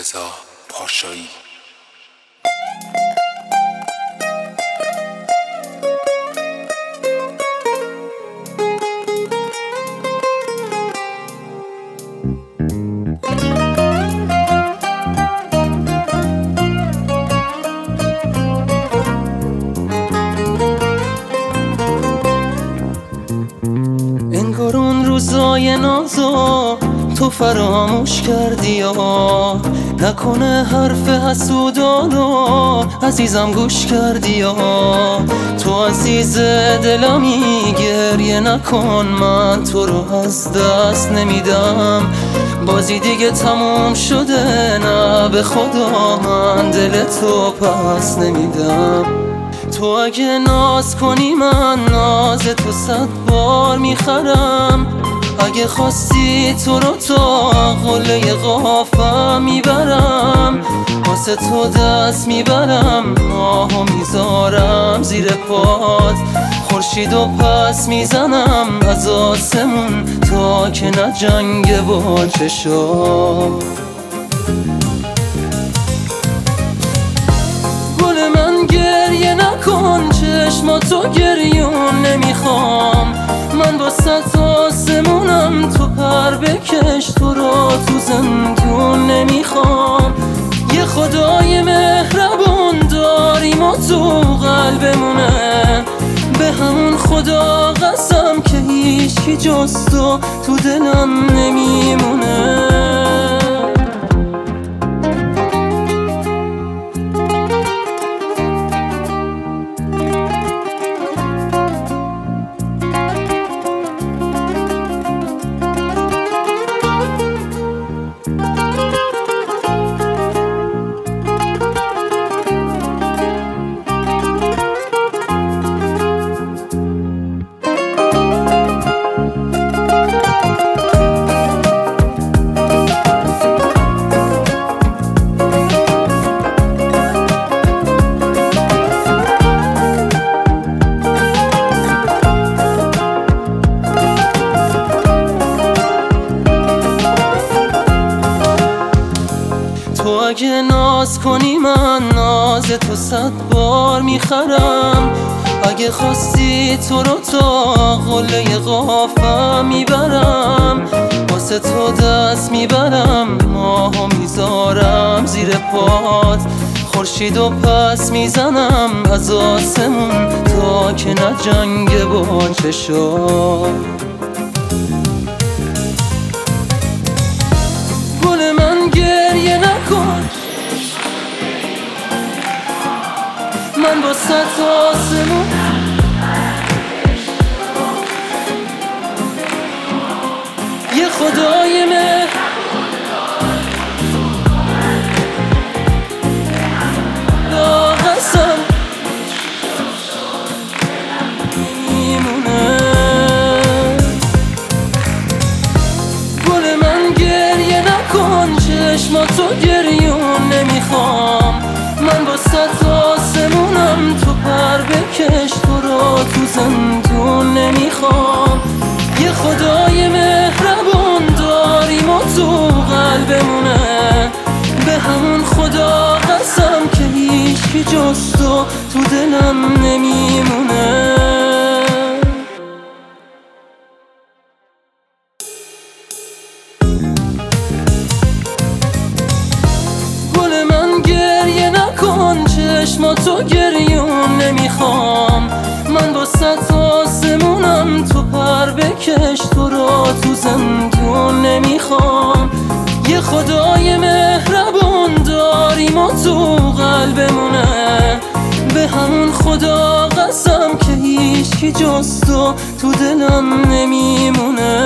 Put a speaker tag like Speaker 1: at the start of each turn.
Speaker 1: رضا پاشایی.
Speaker 2: انگار اون روزای نازو تو فراموش کردی یا نکنه حرف حسودانو عزیزم گوش کردی یا تو عزیز دلمی گریه نکن، من تو رو از دست نمیدم، بازی دیگه تموم شده، نه به خدا من دل تو پس نمیدم. تو اگه ناز کنی من ناز تو 100 بار میخرم، اگه خواستی تو رو تا قله قافم میبرم، واسه تو دست میبرم، ماهو میذارم زیر پات، خورشیدو پس میزنم از آسمون تا که نجنگه با چشام. گل من گریه نکن، چشماتو گریون نمیخوام، من با 100 آسمونم، تو پر بکش، تو رو تو زندون نمیخوام. یه خدای مهربون داریم و تو قلبمونه، به همون خدا قسم که هیچی جز تو دلم نمیمونه. تو اگه ناز کنی من ناز تو 100 بار میخرم، اگه خواستی تو رو تا قله قافم میبرم، واسه تو دست میبرم، ماهو میذارم زیر پات، خورشیدو پس میزنم از آسمون تا که نجنگه با چشام. گل من گریه نکن، من با 100 آسمون یه خدای قسم میمونه. گل من گریه نکن، چشماتو گریون نمیخوام، من با 100 آسمونم، تو پر بکش، تو رو تو زندون نمیخوام. یه خدای مهربون داریم و تو قلبمونه، به همون خدا قسم که هیچی جز تو دلم نمیمونه. گل من گریه نکن، چشماتو گریون نمیخوام، من با 100 آسمونم، تو پر بکش، تو رو تو زندون نمیخوام. یه خدای مهربون داریم و تو قلبمونه، به همون خدا قسم که هیچی جز تو دلم نمیمونه.